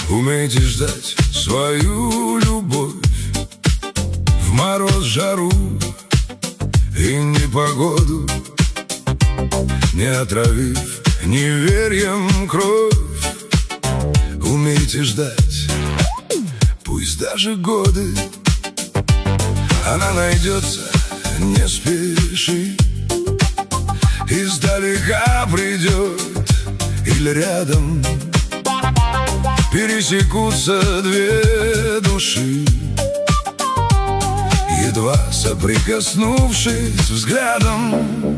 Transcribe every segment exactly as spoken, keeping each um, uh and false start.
Умейте ждать свою любовь в мороз, жару и непогоду, не отравив неверием кровь. Умейте ждать, пусть даже годы, она найдется, не спеши. Издалека придет или рядом, пересекутся две души, едва соприкоснувшись взглядом.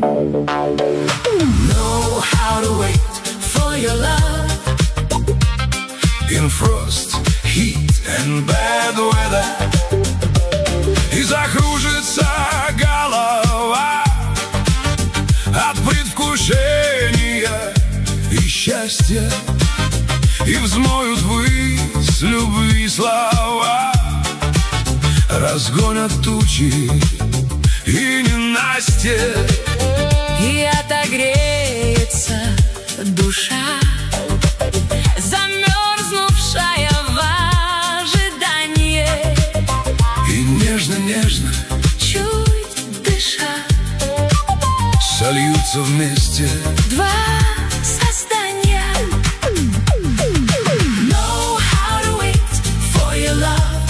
Know how to wait for your love In frost, heat and bad weather. И закружится голова от предвкушения и счастья, и взмоют ввысь любви слова, разгонят тучи и ненастье, и отогреется душа, замерзнувшая в ожидании. И нежно-нежно, чуть дыша, сольются вместе два создания. Know how to wait for your love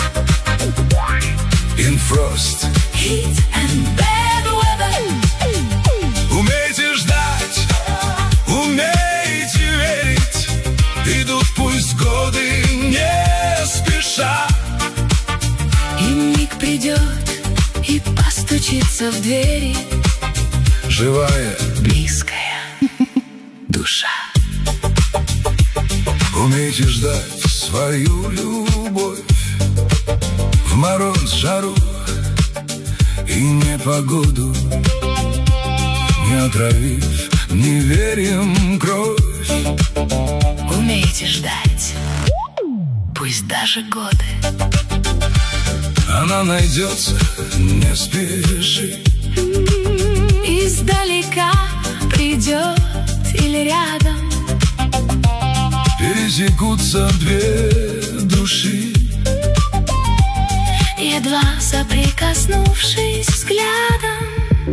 In frost, heat and bad weather. Умейте ждать, умейте верить, идут пусть годы не спеша. И миг придет и постучится в двери Живая, близкая душа. умейте ждать свою любовь в мороз, жару и непогоду, не отравив неверием кровь. Умейте ждать, пусть даже годы, Она найдется, не спеши. издалека придет или рядом, Пересекутся две души, едва соприкоснувшись взглядом.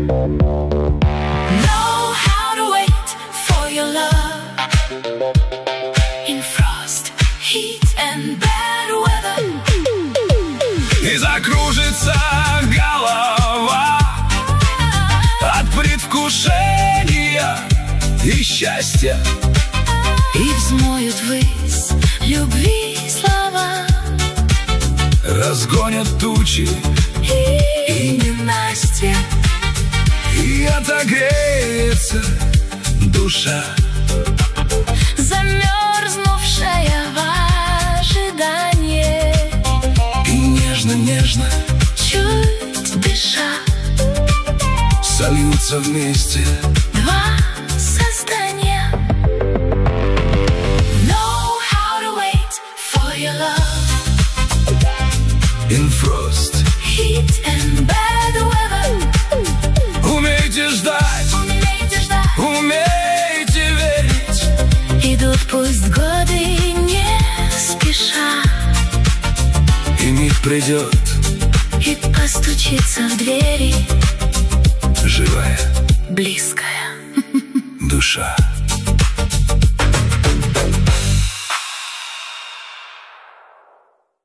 Know how to wait for your love in frost, heat and bad weather. и закружится голова от предвкушения и счастья, И взмоют ввысь любви слова, разгонят тучи и ненастье, и отогреется душа, замерзнувшая в ожидании. и нежно-нежно Чуть дыша, сольются вместе два создания. Know how to wait for your love in frost. heat and bad weather. Умейте ждать, Умейте ждать, умейте верить, идут пусть годы не спеша, и миг придет и постучится в двери живая близкая душа.